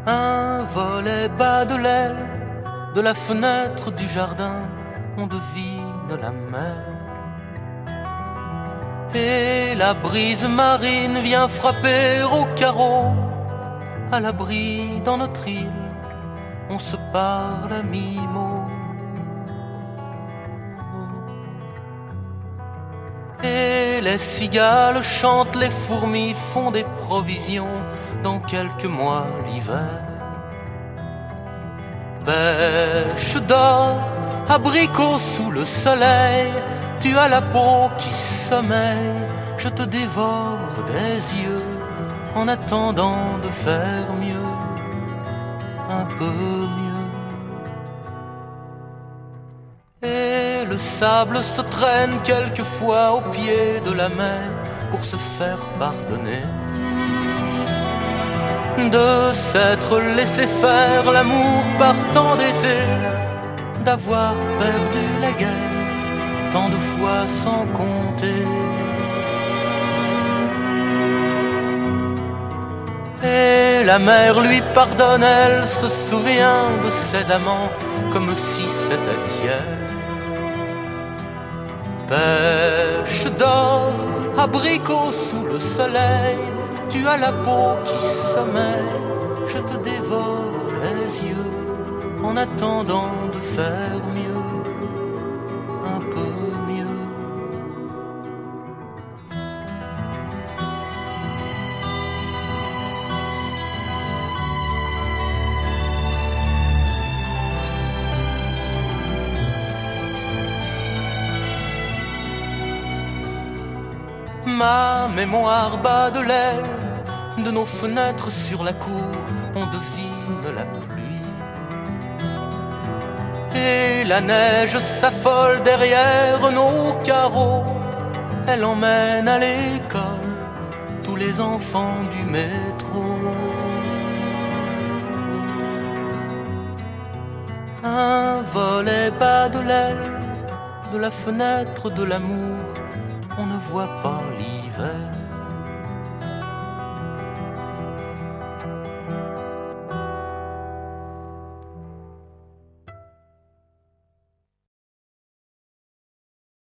Un volet bas de l'aile de la fenêtre du jardin, on devine la mer. Et la brise marine vient frapper au carreau. À l'abri dans notre île, on se parle à mi-mot. Et les cigales chantent, les fourmis font des provisions. Dans quelques mois l'hiver, pêche d'or, abricot sous le soleil. Tu as la peau qui sommeille, je te dévore des yeux en attendant de faire mieux, un peu mieux. Et le sable se traîne quelquefois au pied de la mer pour se faire pardonner de s'être laissé faire l'amour par tant d'été, d'avoir perdu la guerre tant de fois sans compter. Et la mer lui pardonne, elle se souvient de ses amants comme si c'était hier. Pêche d'or, abricot sous le soleil, tu as la peau qui sommeille, je te dévore les yeux en attendant de faire mieux, un peu mieux. Ma mémoire bat de l'aile de nos fenêtres sur la cour, on devine la pluie. Et la neige s'affole derrière nos carreaux, elle emmène à l'école tous les enfants du métro. Un volet bas de l'aile de la fenêtre de l'amour, on ne voit pas l'hiver.